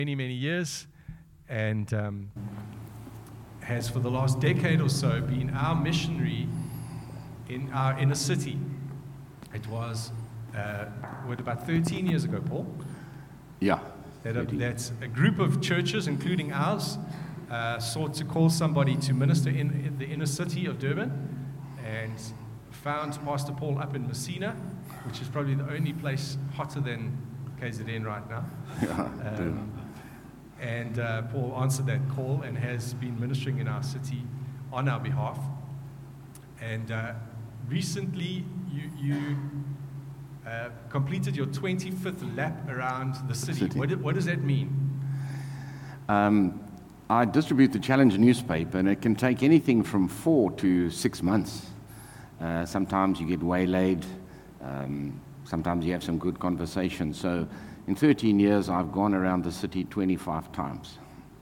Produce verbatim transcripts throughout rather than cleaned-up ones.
many, many years, and um, has for the last decade or so been our missionary in our inner city. It was, uh, what, about thirteen years ago, Paul? Yeah. That a, that's a group of churches, including ours, uh, sought to call somebody to minister in, in the inner city of Durban, and found Pastor Paul up in Messina, which is probably the only place hotter than K Z N right now. Yeah, um, and uh, Paul answered that call and has been ministering in our city on our behalf. And uh, recently, you, you uh, completed your twenty-fifth lap around the city. city. What, what does that mean? Um, I distribute the Challenge newspaper, and it can take anything from four to six months. Uh, sometimes you get waylaid. Um, sometimes you have some good conversation. So in thirteen years, I've gone around the city twenty-five times.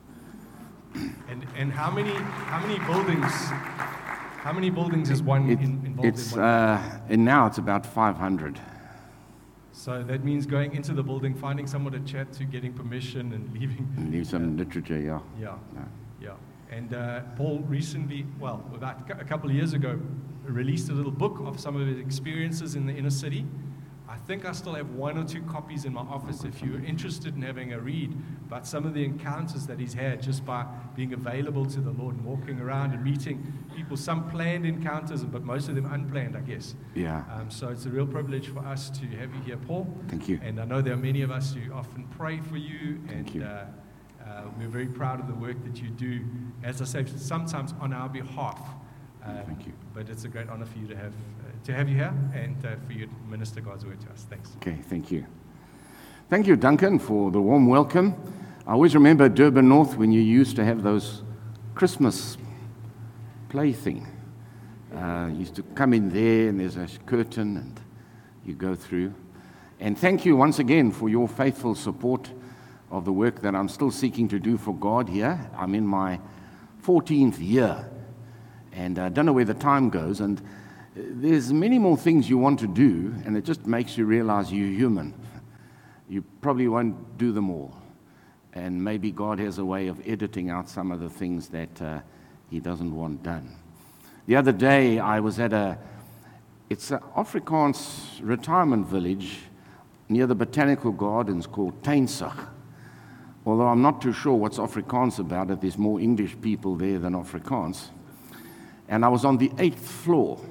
And and how many how many buildings how many buildings is one It, in, involved it's in one? uh, and now it's about five hundred. So that means going into the building, finding someone to chat to, getting permission, and leaving. And leave some literature, yeah. Yeah, Yeah. yeah. And uh, Paul recently, well, about a couple of years ago, released a little book of some of his experiences in the inner city. I think I still have one or two copies in my office if you're interested in having a read about some of the encounters that he's had just by being available to the Lord and walking around and meeting people, some planned encounters, but most of them unplanned, I guess. Yeah. Um, so it's a real privilege for us to have you here, Paul. Thank you. And I know there are many of us who often pray for you, and Thank you. Uh, uh, we're very proud of the work that you do, as I say, sometimes on our behalf. Um, Thank you. But it's a great honor for you to have uh, to have you here and uh, for you to minister God's word to us. Thanks. Okay, thank you. Thank you, Duncan, for the warm welcome. I always remember Durban North when you used to have those Christmas play thing. Uh, you used to come in there and there's a curtain and you go through. And thank you once again for your faithful support of the work that I'm still seeking to do for God here. I'm in my fourteenth year. And I don't know where the time goes, and there's many more things you want to do, and it just makes you realize you're human. You probably won't do them all. And maybe God has a way of editing out some of the things that uh, he doesn't want done. The other day, I was at a, it's an Afrikaans retirement village near the botanical gardens called Tuinsig. Although I'm not too sure what's Afrikaans about it, there's more English people there than Afrikaans. And I was on the eighth floor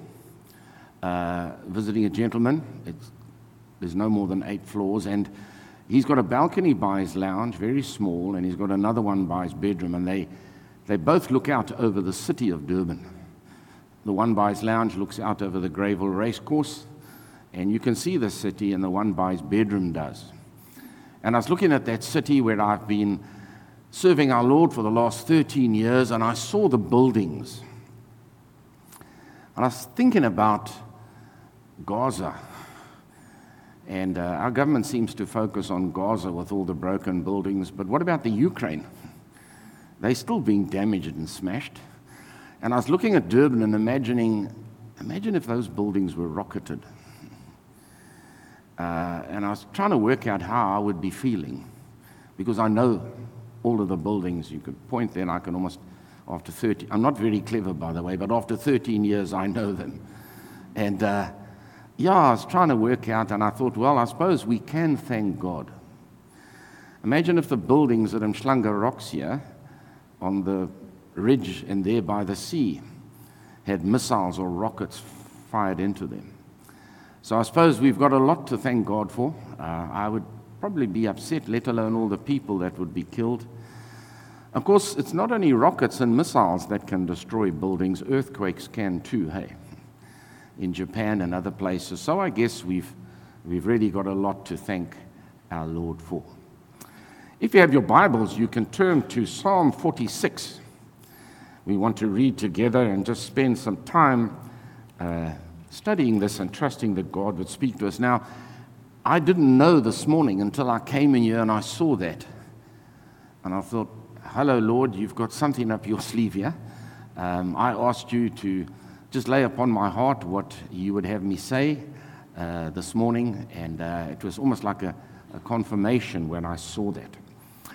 uh, visiting a gentleman. It's, there's no more than eight floors. And he's got a balcony by his lounge, very small, and he's got another one by his bedroom. And they, they both look out over the city of Durban. The one by his lounge looks out over the Greyville Racecourse. And you can see the city, and the one by his bedroom does. And I was looking at that city where I've been serving our Lord for the last thirteen years, and I saw the buildings. And I was thinking about Gaza, and uh, our government seems to focus on Gaza with all the broken buildings, but what about the Ukraine? They're still being damaged and smashed. And I was looking at Durban and imagining, imagine if those buildings were rocketed. Uh, and I was trying to work out how I would be feeling, because I know all of the buildings. You could point there and I can almost... After thirty, I'm not very clever, by the way, but after thirteen years, I know them. And uh, yeah, I was trying to work out, and I thought, well, I suppose we can thank God. Imagine if the buildings at Umhlanga Rocks here, on the ridge and there by the sea, had missiles or rockets fired into them. So I suppose we've got a lot to thank God for. Uh, I would probably be upset, let alone all the people that would be killed. Of course, it's not only rockets and missiles that can destroy buildings, earthquakes can too, hey, in Japan and other places. So I guess we've, we've really got a lot to thank our Lord for. If you have your Bibles, you can turn to Psalm forty-six. We want to read together and just spend some time uh, studying this and trusting that God would speak to us. Now, I didn't know this morning until I came in here and I saw that. And I thought, hello, Lord, you've got something up your sleeve here. Um, I asked you to just lay upon my heart what you would have me say uh, this morning, and uh, it was almost like a, a confirmation when I saw that.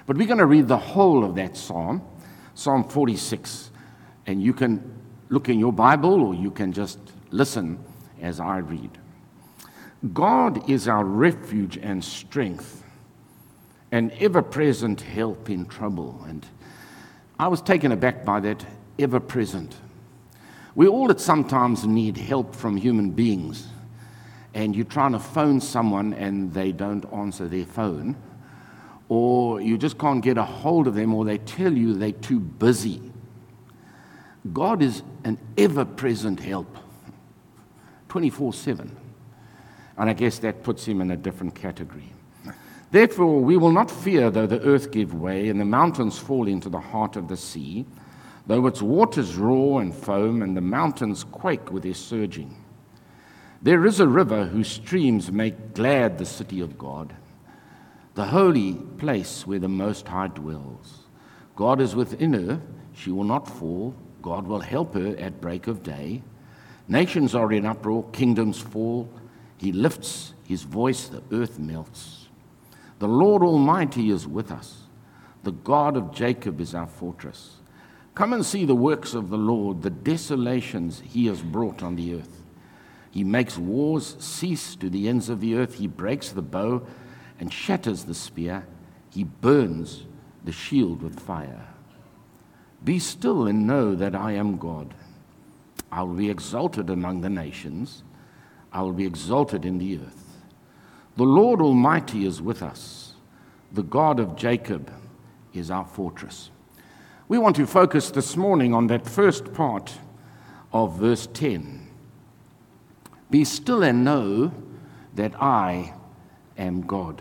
But we're going to read the whole of that psalm, Psalm forty-six. And you can look in your Bible or you can just listen as I read. God is our refuge and strength, an ever-present help in trouble. And I was taken aback by that, ever-present. We all at sometimes need help from human beings. And you're trying to phone someone and they don't answer their phone. Or you just can't get a hold of them, or they tell you they're too busy. God is an ever-present help, twenty-four seven. And I guess that puts him in a different category. Therefore, we will not fear though the earth give way and the mountains fall into the heart of the sea, though its waters roar and foam and the mountains quake with their surging. There is a river whose streams make glad the city of God, the holy place where the Most High dwells. God is within her, she will not fall. God will help her at break of day. Nations are in uproar, kingdoms fall. He lifts his voice, the earth melts. The Lord Almighty is with us. The God of Jacob is our fortress. Come and see the works of the Lord, the desolations he has brought on the earth. He makes wars cease to the ends of the earth. He breaks the bow and shatters the spear. He burns the shield with fire. Be still and know that I am God. I will be exalted among the nations. I will be exalted in the earth. The Lord Almighty is with us. The God of Jacob is our fortress. We want to focus this morning on that first part of verse ten. Be still and know that I am God.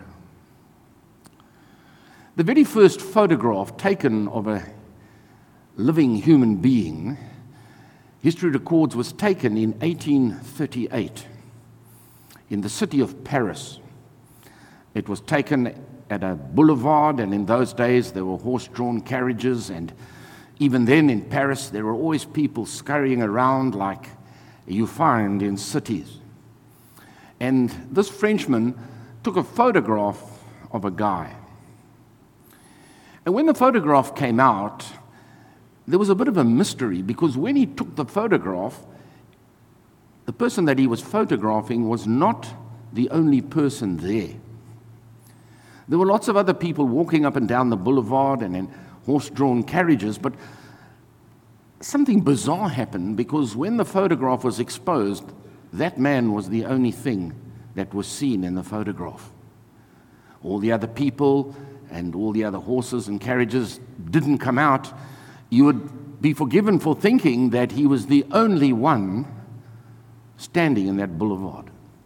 The very first photograph taken of a living human being, history records, was taken in eighteen thirty-eight in the city of Paris. It was taken at a boulevard, and in those days there were horse-drawn carriages, and even then in Paris there were always people scurrying around like you find in cities. And this Frenchman took a photograph of a guy. And when the photograph came out, there was a bit of a mystery, because when he took the photograph, the person that he was photographing was not the only person there. There were lots of other people walking up and down the boulevard and in horse-drawn carriages, but something bizarre happened, because when the photograph was exposed, that man was the only thing that was seen in the photograph. All the other people and all the other horses and carriages didn't come out. You would be forgiven for thinking that he was the only one standing in that boulevard.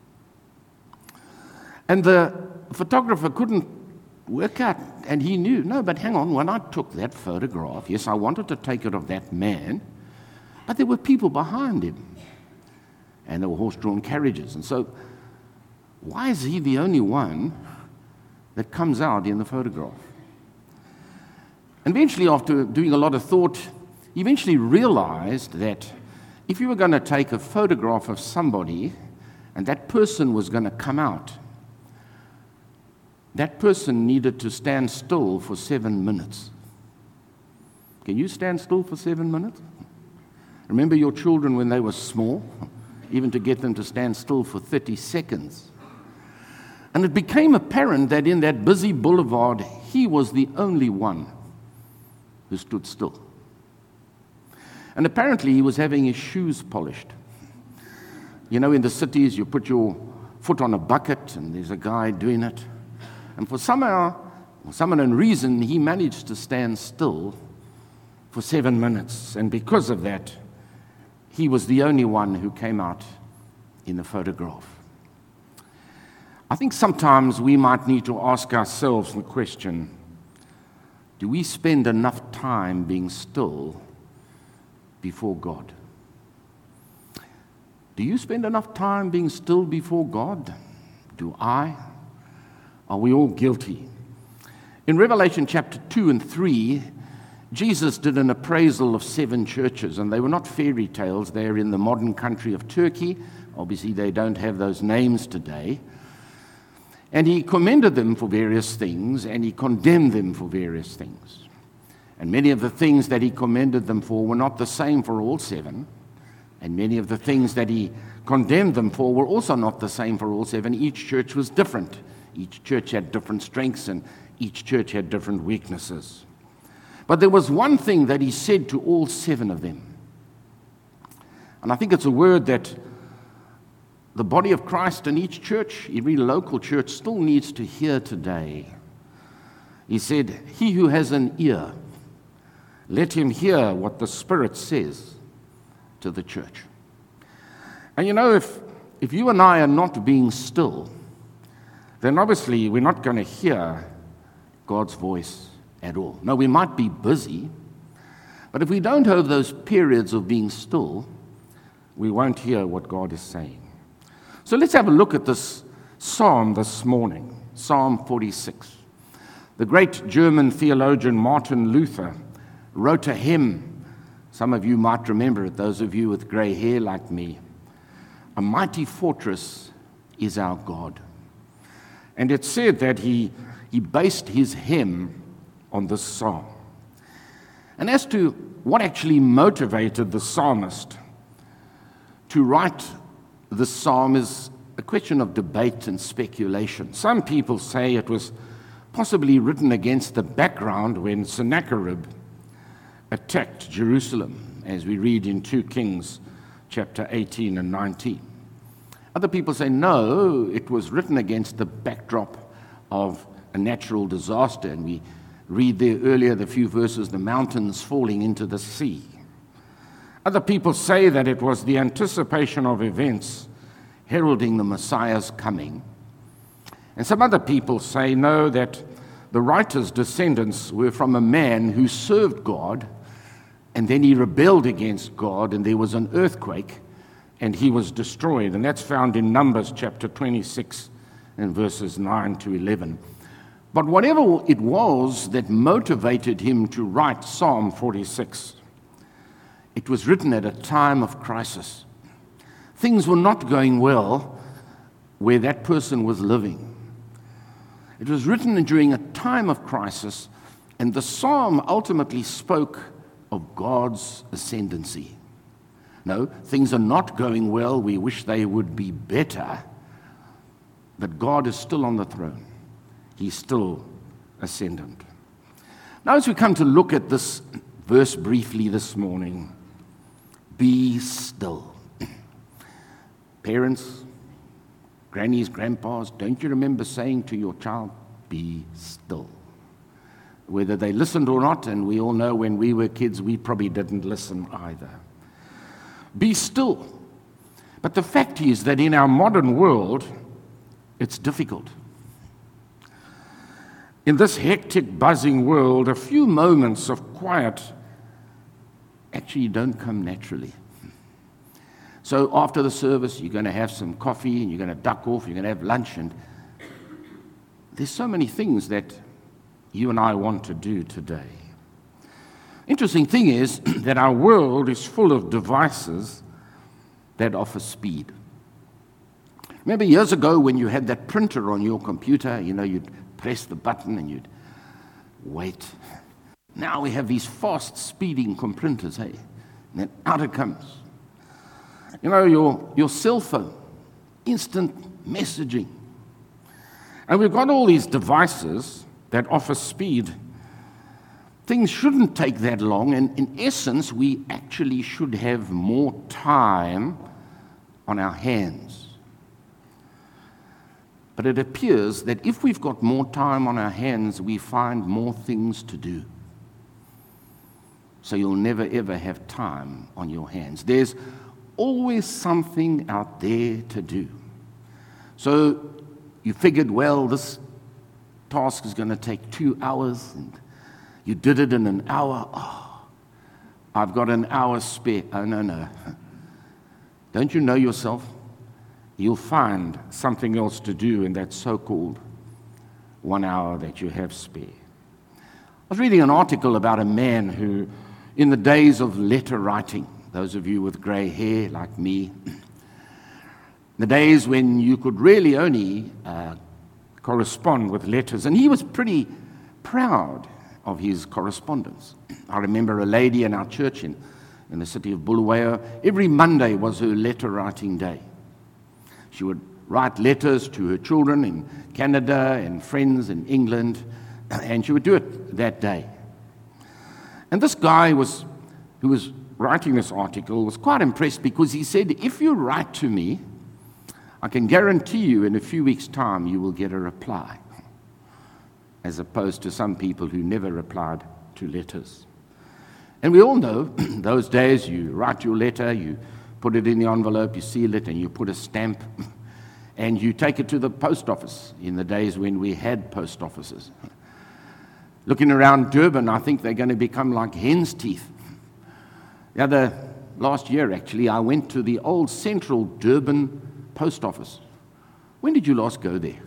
And the photographer couldn't work out, and he knew, no, but hang on, when I took that photograph, yes, I wanted to take it of that man, but there were people behind him, and there were horse-drawn carriages, and so why is he the only one that comes out in the photograph? And eventually, after doing a lot of thought, he eventually realized that if you were going to take a photograph of somebody and that person was going to come out, that person needed to stand still for seven minutes. Can you stand still for seven minutes? Remember your children when they were small, even to get them to stand still for thirty seconds. And it became apparent that in that busy boulevard, he was the only one who stood still. And apparently he was having his shoes polished. You know, in the cities, you put your foot on a bucket and there's a guy doing it. And for somehow, for some unknown reason, he managed to stand still for seven minutes. And because of that, he was the only one who came out in the photograph. I think sometimes we might need to ask ourselves the question, do we spend enough time being still before God? Do you spend enough time being still before God? Do I? Are we all guilty? In Revelation chapter two and three, Jesus did an appraisal of seven churches, and they were not fairy tales. They're in the modern country of Turkey. Obviously, they don't have those names today. And he commended them for various things, and he condemned them for various things. And many of the things that he commended them for were not the same for all seven. And many of the things that he condemned them for were also not the same for all seven. Each church was different. Each church had different strengths, and each church had different weaknesses. But there was one thing that he said to all seven of them. And I think it's a word that the body of Christ in each church, every local church, still needs to hear today. He said, "He who has an ear, let him hear what the Spirit says to the church." And you know, if, if you and I are not being still, then obviously we're not going to hear God's voice at all. No, we might be busy, but if we don't have those periods of being still, we won't hear what God is saying. So let's have a look at this psalm this morning, Psalm forty-six. The great German theologian Martin Luther wrote a hymn. Some of you might remember it, those of you with grey hair like me. "A mighty fortress is our God." And it said that he, he based his hymn on this psalm. And as to what actually motivated the psalmist to write this psalm is a question of debate and speculation. Some people say it was possibly written against the background when Sennacherib attacked Jerusalem, as we read in Second Kings chapter eighteen and nineteen. Other people say, no, it was written against the backdrop of a natural disaster, and we read there earlier the few verses, the mountains falling into the sea. Other people say that it was the anticipation of events heralding the Messiah's coming. And some other people say, no, that the writer's descendants were from a man who served God, and then he rebelled against God, and there was an earthquake, and he was destroyed. And that's found in Numbers chapter twenty-six and verses nine to eleven. But whatever it was that motivated him to write Psalm forty-six, it was written at a time of crisis. Things were not going well where that person was living. It was written during a time of crisis, and the psalm ultimately spoke of God's ascendancy. No, things are not going well. We wish they would be better. But God is still on the throne. He's still ascendant. Now, as we come to look at this verse briefly this morning, be still. Parents, grannies, grandpas, don't you remember saying to your child, be still? Whether they listened or not, and we all know when we were kids, we probably didn't listen either. Be still. But the fact is that in our modern world, it's difficult. In this hectic, buzzing world, a few moments of quiet actually don't come naturally. So after the service, you're going to have some coffee, and you're going to duck off, you're going to have lunch, and there's so many things that you and I want to do today. Interesting thing is that our world is full of devices that offer speed. Remember years ago when you had that printer on your computer, you know, you'd press the button and you'd wait. Now we have these fast speeding printers, hey? And then out it comes. You know, your, your cell phone, instant messaging. And we've got all these devices that offer speed. Things shouldn't take that long, and in essence, we actually should have more time on our hands. But it appears that if we've got more time on our hands, we find more things to do. So you'll never ever have time on your hands. There's always something out there to do. So you figured, well, this task is going to take two hours, and you did it in an hour. Oh, I've got an hour spare. Oh, no, no. Don't you know yourself? You'll find something else to do in that so-called one hour that you have spare. I was reading an article about a man who, in the days of letter writing, those of you with grey hair like me, the days when you could really only uh, correspond with letters, and he was pretty proud of his correspondence. I remember a lady in our church in, in the city of Bulawayo, every Monday was her letter writing day. She would write letters to her children in Canada and friends in England, and she would do it that day. And this guy was, who was writing this article was quite impressed because he said, if you write to me, I can guarantee you in a few weeks' time you will get a reply, as opposed to some people who never replied to letters. And we all know those days you write your letter, you put it in the envelope, you seal it, and you put a stamp, and you take it to the post office in the days when we had post offices. Looking around Durban, I think they're going to become like hen's teeth. The other, last year actually, I went to the old Central Durban post office. When did you last go there?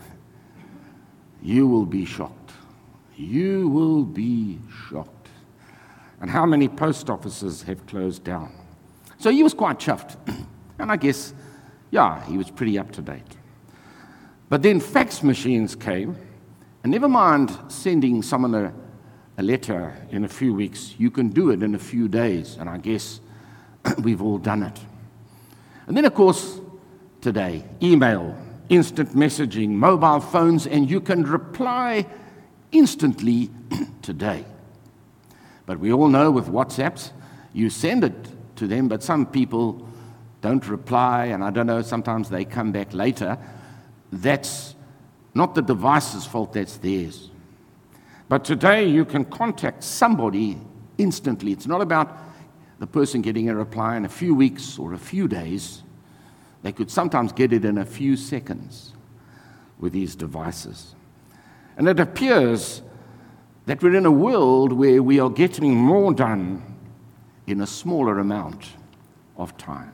You will be shocked. You will be shocked. And how many post offices have closed down? So he was quite chuffed. And I guess, yeah, he was pretty up to date. But then fax machines came, and never mind sending someone a, a letter in a few weeks, you can do it in a few days, and I guess we've all done it. And then, of course, today, email, instant messaging, mobile phones, and you can reply instantly today. But we all know with WhatsApps, you send it to them, but some people don't reply, and I don't know, sometimes they come back later. That's not the device's fault, that's theirs. But today you can contact somebody instantly. It's not about the person getting a reply in a few weeks or a few days. They could sometimes get it in a few seconds with these devices. And it appears that we're in a world where we are getting more done in a smaller amount of time.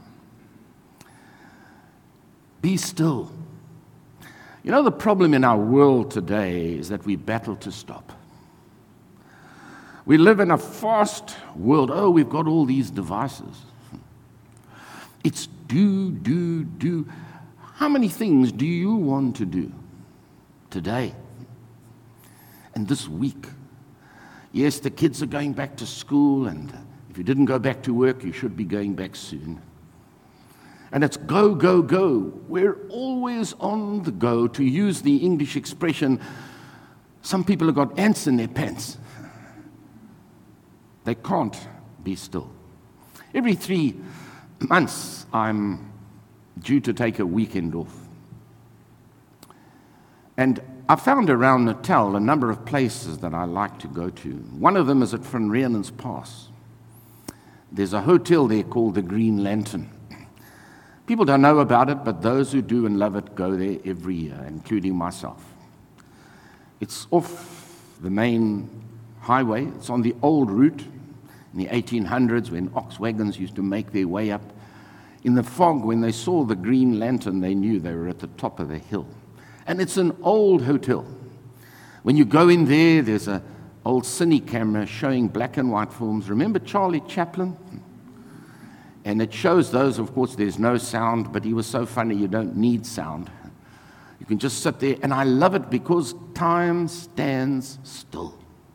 Be still. You know, the problem in our world today is that we battle to stop. We live in a fast world. Oh, we've got all these devices. It's do, do, do. How many things do you want to do today and this week? Yes, the kids are going back to school, and if you didn't go back to work, you should be going back soon. And it's go, go, go. We're always on the go. To use the English expression, some people have got ants in their pants. They can't be still. Every three months, I'm due to take a weekend off. And I found around Natal a number of places that I like to go to. One of them is at Van Riemen's Pass. There's a hotel there called the Green Lantern. People don't know about it, but those who do and love it go there every year, including myself. It's off the main highway. It's on the old route in the eighteen hundreds when ox wagons used to make their way up. In the fog, when they saw the Green Lantern, they knew they were at the top of the hill. And it's an old hotel. When you go in there, there's an old cine camera showing black and white films. Remember Charlie Chaplin? And it shows those, of course, there's no sound, but he was so funny you don't need sound. You can just sit there, and I love it because time stands still.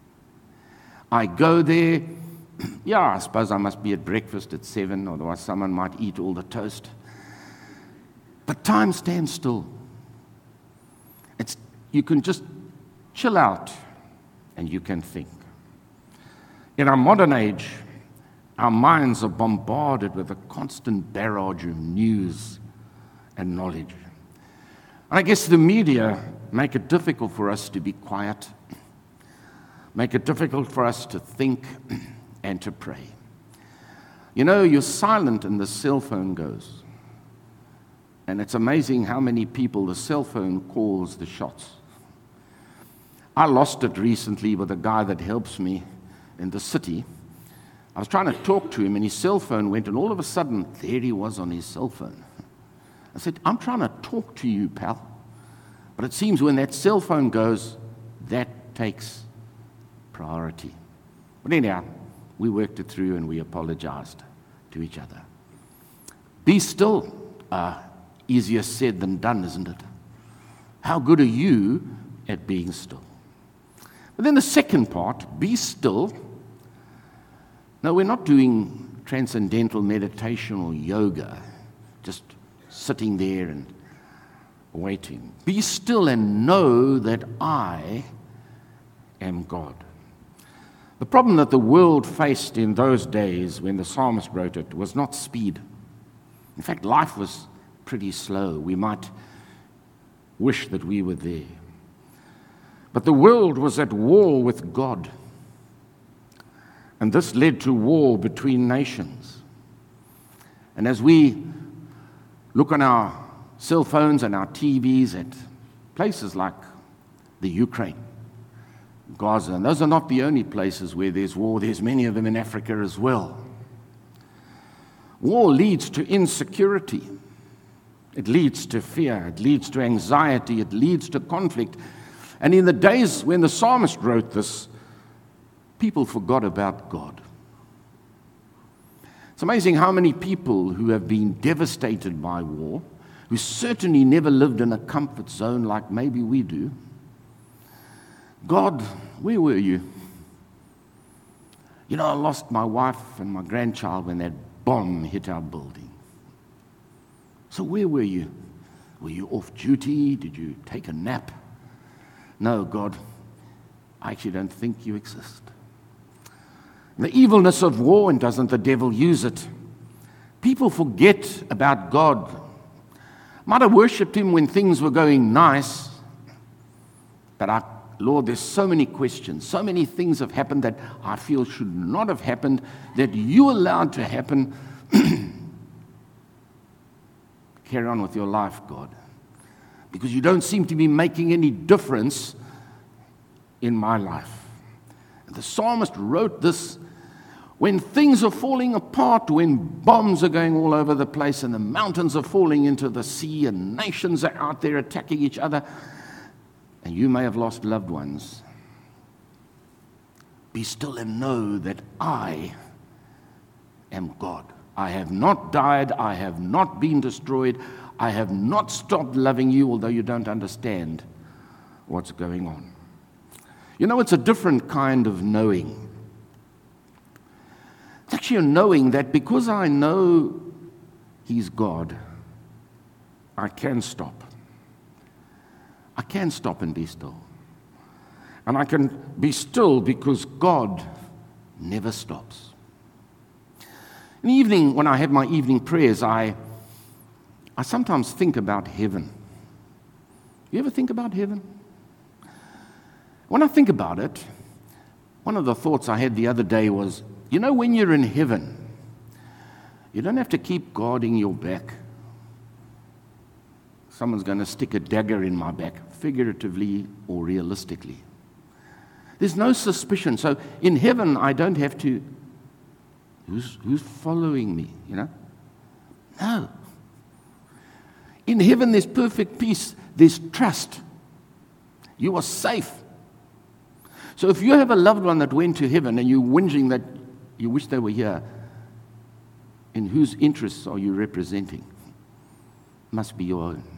I go there, yeah, I suppose I must be at breakfast at seven, otherwise someone might eat all the toast. But time stands still. It's, you can just chill out, and you can think. In our modern age, our minds are bombarded with a constant barrage of news and knowledge. I guess the media make it difficult for us to be quiet, make it difficult for us to think and to pray. You know, you're silent and the cell phone goes. And it's amazing how many people the cell phone calls the shots. I lost it recently with a guy that helps me in the city. I was trying to talk to him, and his cell phone went, and all of a sudden, there he was on his cell phone. I said, I'm trying to talk to you, pal. But it seems when that cell phone goes, that takes priority. But anyhow, we worked it through, and we apologized to each other. Be still. Uh, easier said than done, isn't it? How good are you at being still. But then the second part, be still. No, we're not doing transcendental meditation or yoga, just sitting there and waiting. Be still and know that I am God. The problem that the world faced in those days when the psalmist wrote it was not speed. In fact, life was pretty slow. We might wish that we were there. But the world was at war with God. And this led to war between nations. And as we look on our cell phones and our T Vs at places like the Ukraine, Gaza, and those are not the only places where there's war. There's many of them in Africa as well. War leads to insecurity. It leads to fear. It leads to anxiety. It leads to conflict. And in the days when the psalmist wrote this, people forgot about God. It's amazing how many people who have been devastated by war, who certainly never lived in a comfort zone like maybe we do, God, where were you? You know, I lost my wife and my grandchild when that bomb hit our building. So where were you? Were you off duty? Did you take a nap? No, God, I actually don't think you exist. The evilness of war, and doesn't the devil use it? People forget about God. Might have worshipped him when things were going nice, but I Lord, there's so many questions, so many things have happened that I feel should not have happened, that you allowed to happen. Carry on with your life, God, because you don't seem to be making any difference in my life. And the psalmist wrote this when things are falling apart, when bombs are going all over the place and the mountains are falling into the sea and nations are out there attacking each other. And you may have lost loved ones. Be still and know that I am God. I have not died. I have not been destroyed. I have not stopped loving you, although you don't understand what's going on. You know, it's a different kind of knowing. It's actually a knowing that because I know He's God, I can stop. I can stop and be still. And I can be still because God never stops. In the evening, when I have my evening prayers, I, I sometimes think about heaven. You ever think about heaven? When I think about it, one of the thoughts I had the other day was, you know, when you're in heaven, you don't have to keep guarding your back. Someone's going to stick a dagger in my back, figuratively or realistically. There's no suspicion. So in heaven, I don't have to, who's, who's following me, you know? No. In heaven, there's perfect peace. There's trust. You are safe. So if you have a loved one that went to heaven and you're whinging that you wish they were here, in whose interests are you representing? Must be your own.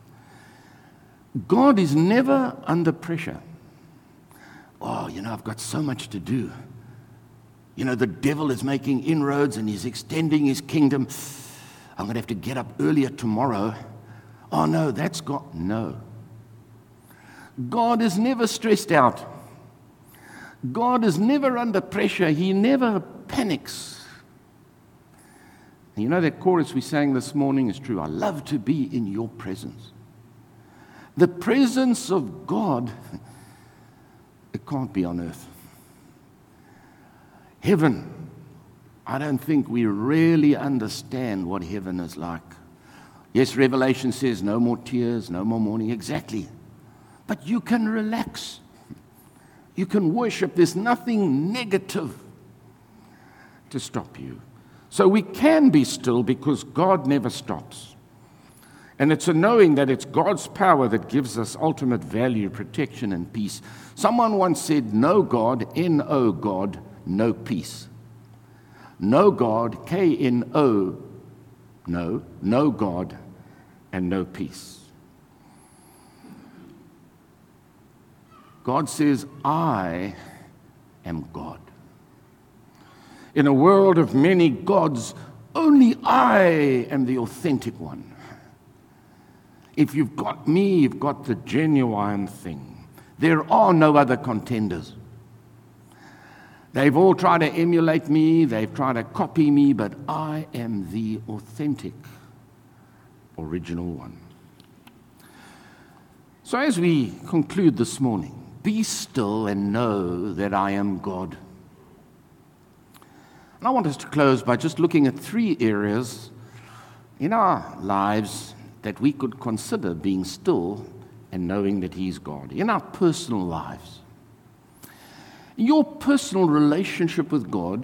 God is never under pressure. Oh, you know, I've got so much to do. You know, the devil is making inroads and he's extending his kingdom. I'm going to have to get up earlier tomorrow. Oh, no, that's God. No. God is never stressed out. God is never under pressure. He never panics. And you know that chorus we sang this morning is true. I love to be in your presence. The presence of God, it can't be on earth. Heaven, I don't think we really understand what heaven is like. Yes, Revelation says no more tears, no more mourning, exactly. But you can relax. You can worship. There's nothing negative to stop you. So we can be still because God never stops. And it's a knowing that it's God's power that gives us ultimate value, protection, and peace. Someone once said, no God, N O God, no peace. No God, K N O, no, no God, and no peace. God says, I am God. In a world of many gods, only I am the authentic one. If you've got me, you've got the genuine thing. There are no other contenders. They've all tried to emulate me, they've tried to copy me, but I am the authentic, original one. So as we conclude this morning, be still and know that I am God. And I want us to close by just looking at three areas in our lives that we could consider being still and knowing that He's God. In our personal lives. In your personal relationship with God,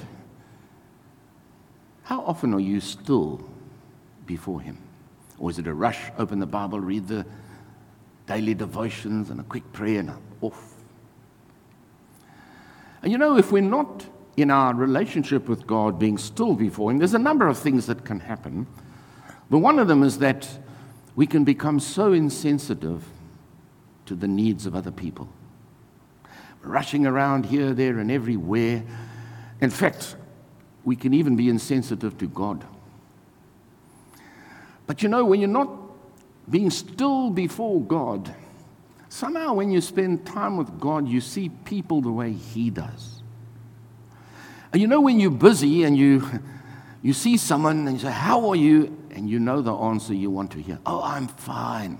how often are you still before Him? Or is it a rush, open the Bible, read the daily devotions and a quick prayer and off? And you know, if we're not in our relationship with God being still before Him, there's a number of things that can happen. But one of them is that we can become so insensitive to the needs of other people. Rushing around here, there, and everywhere. In fact, we can even be insensitive to God. But you know, when you're not being still before God, somehow when you spend time with God, you see people the way He does. And you know, when you're busy and you you see someone and you say, how are you? And you know the answer you want to hear. Oh, I'm fine.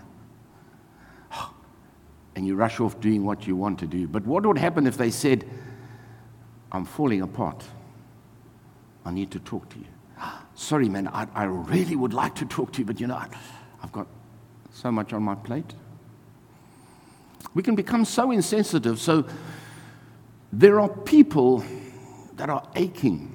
And you rush off doing what you want to do. But what would happen if they said, I'm falling apart. I need to talk to you. Sorry, man, I, I really would like to talk to you, but you know, I, I've got so much on my plate. We can become so insensitive. So there are people that are aching,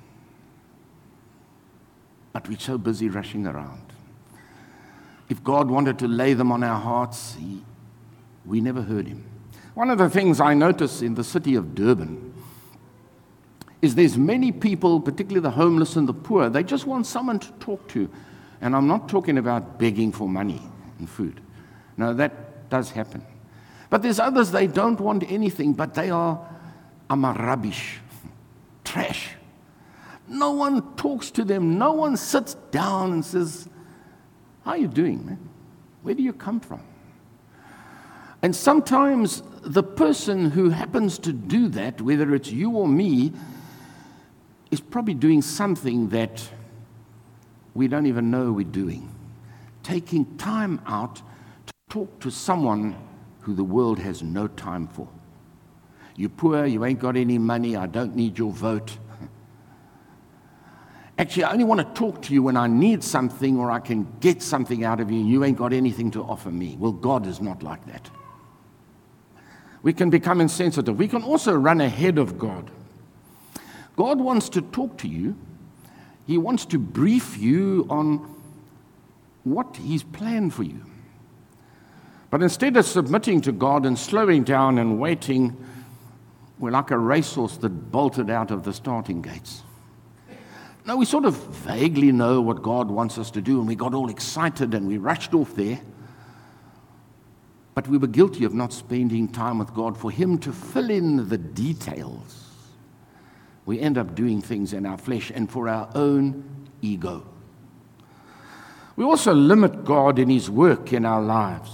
but we're so busy rushing around. If God wanted to lay them on our hearts, he, we never heard Him. One of the things I notice in the city of Durban is there's many people, particularly the homeless and the poor, they just want someone to talk to. And I'm not talking about begging for money and food. No, that does happen. But there's others, they don't want anything, but they are ama rubbish, trash. No one talks to them. No one sits down and says, how are you doing, man? Where do you come from? And sometimes the person who happens to do that, whether it's you or me, is probably doing something that we don't even know we're doing. Taking time out to talk to someone who the world has no time for. You're poor, you ain't got any money, I don't need your vote. Actually, I only want to talk to you when I need something or I can get something out of you and you ain't got anything to offer me. Well, God is not like that. We can become insensitive. We can also run ahead of God. God wants to talk to you. He wants to brief you on what He's planned for you. But instead of submitting to God and slowing down and waiting, we're like a racehorse that bolted out of the starting gates. No, we sort of vaguely know what God wants us to do, and we got all excited and we rushed off there. But we were guilty of not spending time with God for Him to fill in the details. We end up doing things in our flesh and for our own ego. We also limit God in His work in our lives.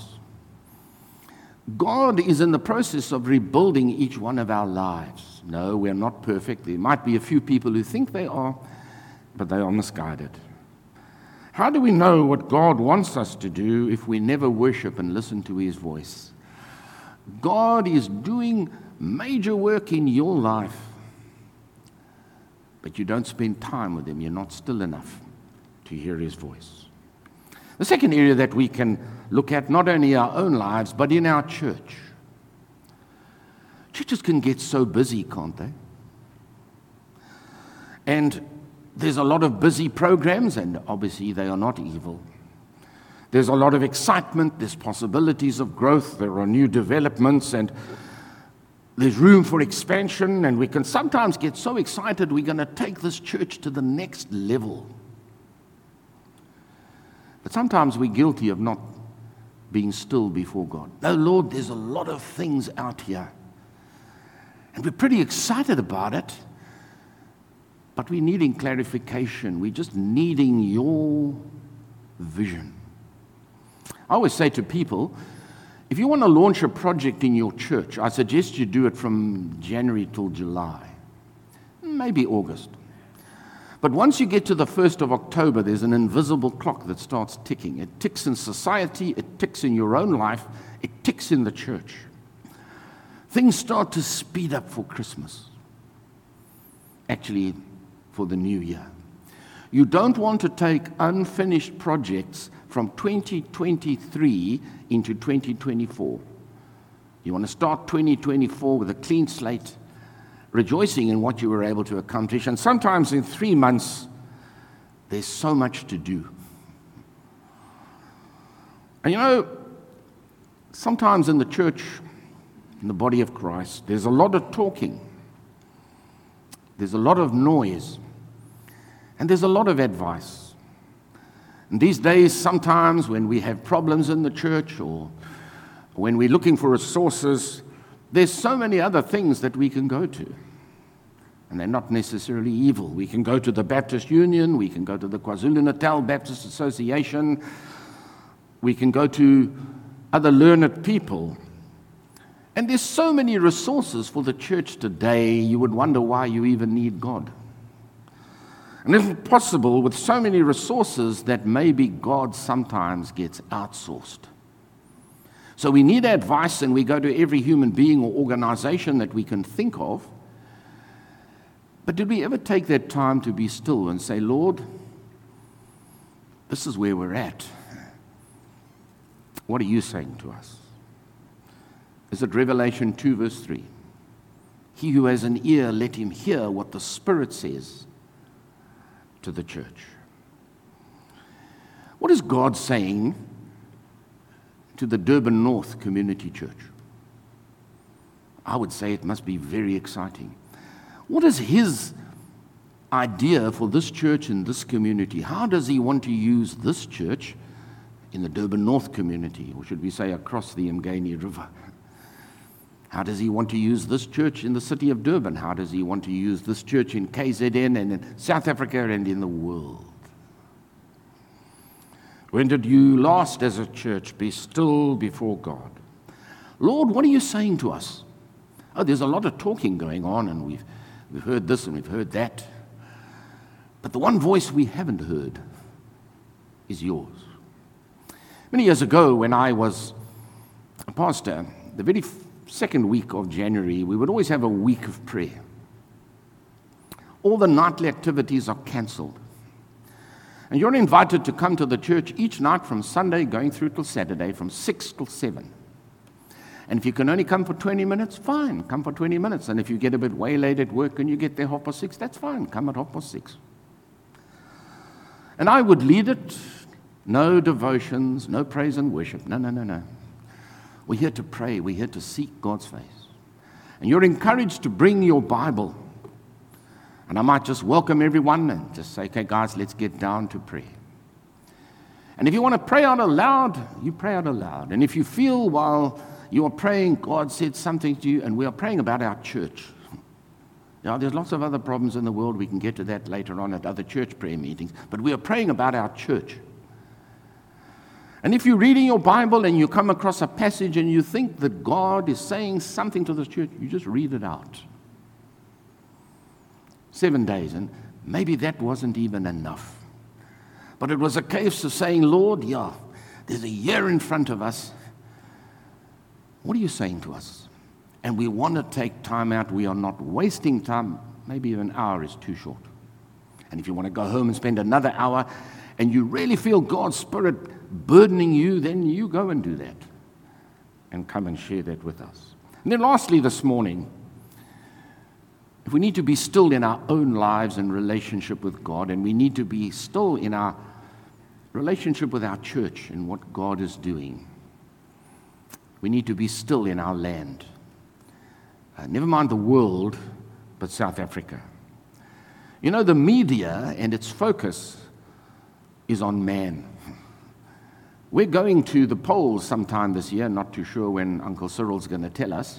God is in the process of rebuilding each one of our lives. No, we're not perfect. There might be a few people who think they are, but they are misguided. How do we know what God wants us to do if we never worship and listen to His voice? God is doing major work in your life, but you don't spend time with Him. You're not still enough to hear His voice. The second area that we can look at, not only our own lives, but in our church. Churches can get so busy, can't they? And there's a lot of busy programs, and obviously they are not evil. There's a lot of excitement, there's possibilities of growth, there are new developments, and there's room for expansion, and we can sometimes get so excited we're going to take this church to the next level. But sometimes we're guilty of not being still before God. No, Lord, there's a lot of things out here. And we're pretty excited about it. But we're needing clarification. We're just needing your vision. I always say to people, if you want to launch a project in your church, I suggest you do it from January till July, maybe August. But once you get to the first of October, there's an invisible clock that starts ticking. It ticks in society, it ticks in your own life, it ticks in the church. Things start to speed up for Christmas. Actually, for the new year. You don't want to take unfinished projects from twenty twenty-three into twenty twenty-four. You want to start twenty twenty-four with a clean slate, rejoicing in what you were able to accomplish. And sometimes in three months, there's so much to do. And you know, sometimes in the church, in the body of Christ, there's a lot of talking. There's a lot of noise. And there's a lot of advice. And these days, sometimes when we have problems in the church or when we're looking for resources, there's so many other things that we can go to. And they're not necessarily evil. We can go to the Baptist Union. We can go to the KwaZulu-Natal Baptist Association. We can go to other learned people. And there's so many resources for the church today, you would wonder why you even need God. And is it possible with so many resources that maybe God sometimes gets outsourced? So we need advice, and we go to every human being or organization that we can think of. But did we ever take that time to be still and say, Lord, this is where we're at. What are you saying to us? Is it Revelation two, verse three? He who has an ear, let him hear what the Spirit says to the church. What is God saying to the Durban North Community Church? I would say it must be very exciting. What is his idea for this church and this community? How does he want to use this church in the Durban North community, or should we say across the Mgeni River? How does he want to use this church in the city of Durban? How does he want to use this church in K Z N and in South Africa and in the world? When did you last as a church be still before God? Lord, what are you saying to us? Oh, there's a lot of talking going on, and we've, we've heard this and we've heard that. But the one voice we haven't heard is yours. Many years ago, when I was a pastor, the very second week of January, we would always have a week of prayer. All the nightly activities are cancelled. And you're invited to come to the church each night from Sunday going through till Saturday from six till seven. And if you can only come for twenty minutes, fine, come for twenty minutes. And if you get a bit waylaid at work and you get there half past six, that's fine, come at half past six. And I would lead it, no devotions, no praise and worship, no, no, no, no. We're here to pray. We're here to seek God's face. And you're encouraged to bring your Bible. And I might just welcome everyone and just say, okay, guys, let's get down to prayer. And if you want to pray out aloud, you pray out aloud. And if you feel while you are praying, God said something to you, and we are praying about our church. Now, there's lots of other problems in the world. We can get to that later on at other church prayer meetings. But we are praying about our church. And if you're reading your Bible and you come across a passage and you think that God is saying something to the church, you just read it out. Seven days, and maybe that wasn't even enough. But it was a case of saying, Lord, yeah, there's a year in front of us. What are you saying to us? And we want to take time out. We are not wasting time. Maybe an hour is too short. And if you want to go home and spend another hour and you really feel God's Spirit burdening you, then you go and do that and come and share that with us. And then lastly this morning, if we need to be still in our own lives and relationship with God, and we need to be still in our relationship with our church and what God is doing, we need to be still in our land. Uh, never mind the world, but South Africa. You know, the media and its focus is on man. We're going to the polls sometime this year, not too sure when Uncle Cyril's going to tell us.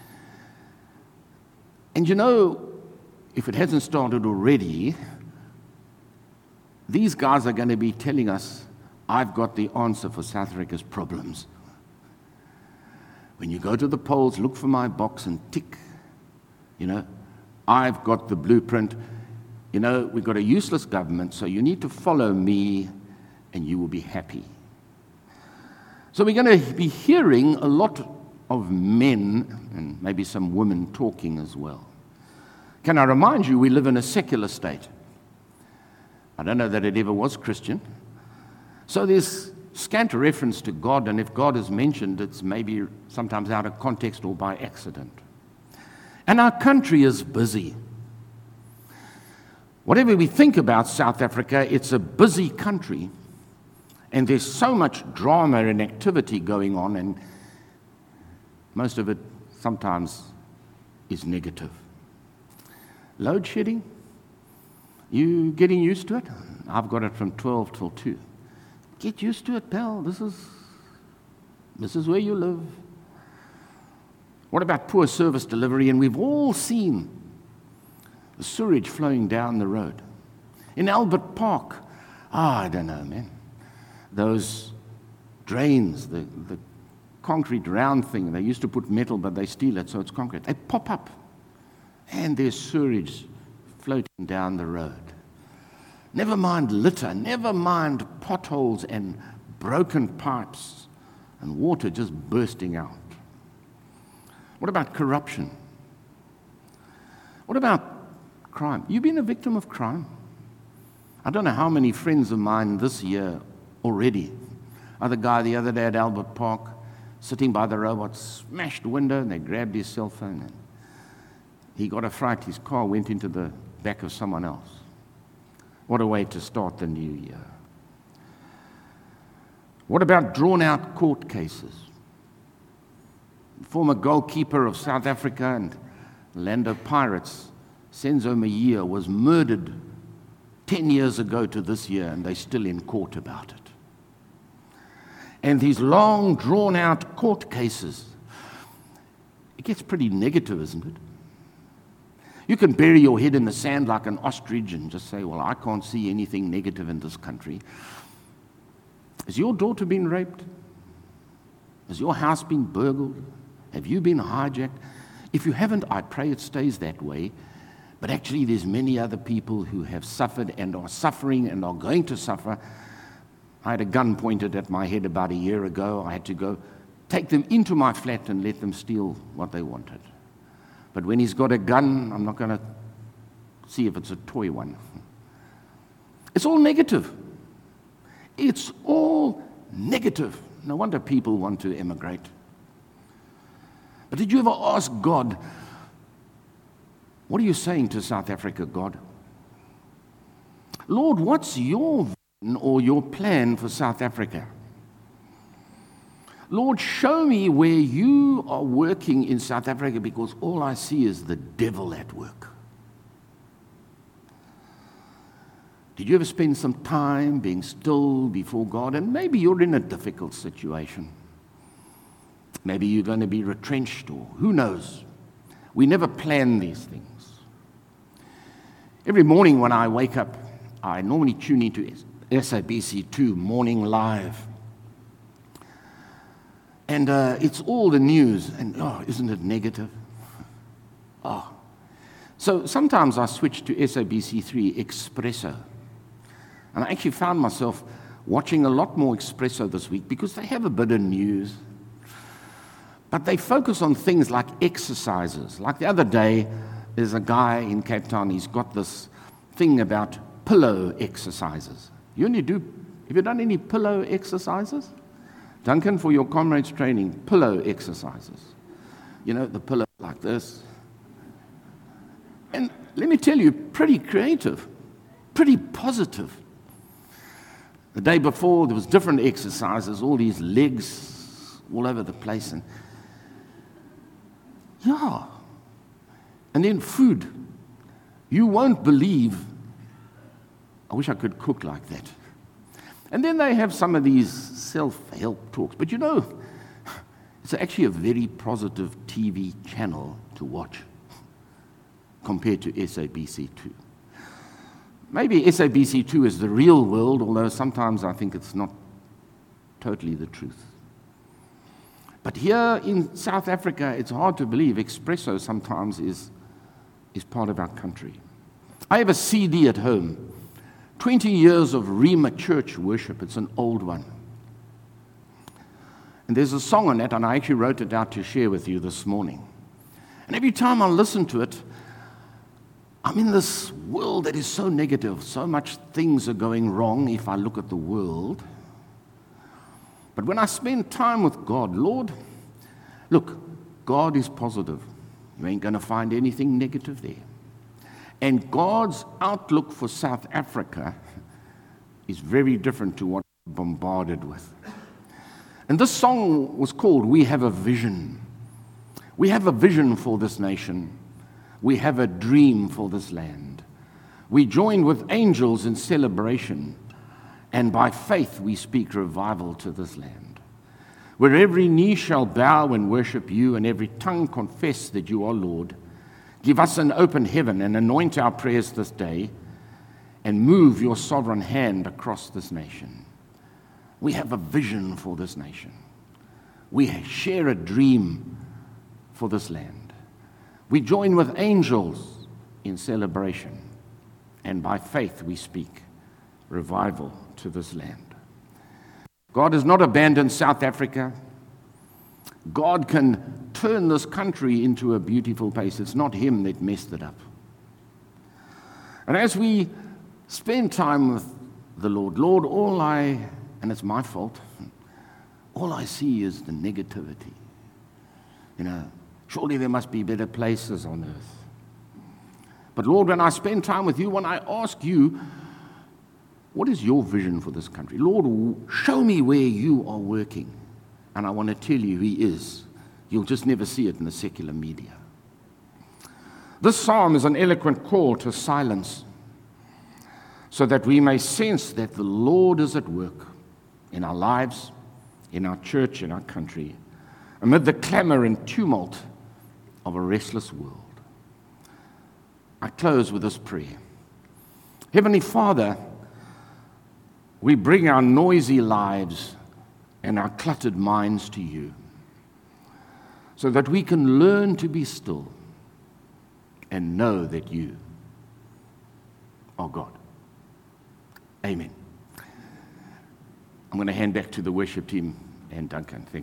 And you know, if it hasn't started already, these guys are going to be telling us, I've got the answer for South Africa's problems. When you go to the polls, look for my box and tick. You know, I've got the blueprint. You know, we've got a useless government, so you need to follow me and you will be happy. So we're going to be hearing a lot of men and maybe some women talking as well. Can I remind you, we live in a secular state. I don't know that it ever was Christian. So there's scant reference to God, and if God is mentioned, it's maybe sometimes out of context or by accident. And our country is busy. Whatever we think about South Africa, it's a busy country, and there's so much drama and activity going on, and most of it sometimes is negative. Load shedding, you getting used to it? I've got it from twelve till two. Get used to it, pal. This is, this is where you live. What about poor service delivery? And we've all seen the sewage flowing down the road. In Albert Park, ah, I don't know, man. Those drains, the, the concrete round thing, they used to put metal, but they steal it, so it's concrete. They pop up, and there's sewage floating down the road. Never mind litter, never mind potholes and broken pipes and water just bursting out. What about corruption? What about crime? You've been a victim of crime? I don't know how many friends of mine this year already. Other guy the other day at Albert Park, sitting by the robot, smashed the window and they grabbed his cell phone and he got a fright. His car went into the back of someone else. What a way to start the new year. What about drawn-out court cases? The former goalkeeper of South Africa and Orlando Pirates, Senzo Meyiwa, was murdered ten years ago to this year, and they're still in court about it. And these long, drawn-out court cases, it gets pretty negative, isn't it? You can bury your head in the sand like an ostrich and just say, well, I can't see anything negative in this country. Has your daughter been raped? Has your house been burgled? Have you been hijacked? If you haven't, I pray it stays that way. But actually, there's many other people who have suffered and are suffering and are going to suffer. I had a gun pointed at my head about a year ago. I had to go take them into my flat and let them steal what they wanted. But when he's got a gun, I'm not going to see if it's a toy one. It's all negative. It's all negative. No wonder people want to emigrate. But did you ever ask God, what are you saying to South Africa, God? Lord, what's your vision or your plan for South Africa? Lord, show me where you are working in South Africa, because all I see is the devil at work. Did you ever spend some time being still before God? And maybe you're in a difficult situation. Maybe you're going to be retrenched, or who knows? We never plan these things. Every morning when I wake up, I normally tune into S A B C two Morning Live. And uh, it's all the news, and oh, isn't it negative? Oh. So sometimes I switch to S A B C three Expresso. And I actually found myself watching a lot more Expresso this week because they have a bit of news. But they focus on things like exercises. Like the other day, there's a guy in Cape Town, he's got this thing about pillow exercises. You only do, have you done any pillow exercises? Duncan, for your comrades training, pillow exercises. You know, the pillow like this. And let me tell you, pretty creative, pretty positive. The day before, there was different exercises, all these legs all over the place. And yeah. And then food. You won't believe, I wish I could cook like that. And then they have some of these self-help talks. But you know, it's actually a very positive T V channel to watch compared to S A B C two. Maybe S A B C two is the real world, although sometimes I think it's not totally the truth. But here in South Africa, it's hard to believe Expresso sometimes is, is part of our country. I have a C D at home, twenty years of Rema Church worship. It's an old one. And there's a song on it, and I actually wrote it out to share with you this morning. And every time I listen to it, I'm in this world that is so negative. So much things are going wrong if I look at the world. But when I spend time with God, Lord, look, God is positive. You ain't going to find anything negative there. And God's outlook for South Africa is very different to what we're bombarded with. And this song was called We Have a Vision. We have a vision for this nation. We have a dream for this land. We join with angels in celebration, and by faith we speak revival to this land. Where every knee shall bow and worship you, and every tongue confess that you are Lord. Give us an open heaven and anoint our prayers this day, and move your sovereign hand across this nation. We have a vision for this nation. We share a dream for this land. We join with angels in celebration, and by faith we speak revival to this land. God has not abandoned South Africa. God can turn this country into a beautiful place. It's not him that messed it up. And as we spend time with the Lord, Lord, all I, and it's my fault, all I see is the negativity. You know, surely there must be better places on earth. But Lord, when I spend time with you, when I ask you, what is your vision for this country? Lord, show me where you are working. And I want to tell you, he is. You'll just never see it in the secular media. This psalm is an eloquent call to silence, so that we may sense that the Lord is at work in our lives, in our church, in our country, amid the clamor and tumult of a restless world. I close with this prayer. Heavenly Father, we bring our noisy lives and our cluttered minds to you, so that we can learn to be still and know that you are God. Amen. I'm going to hand back to the worship team and Duncan. Thank you.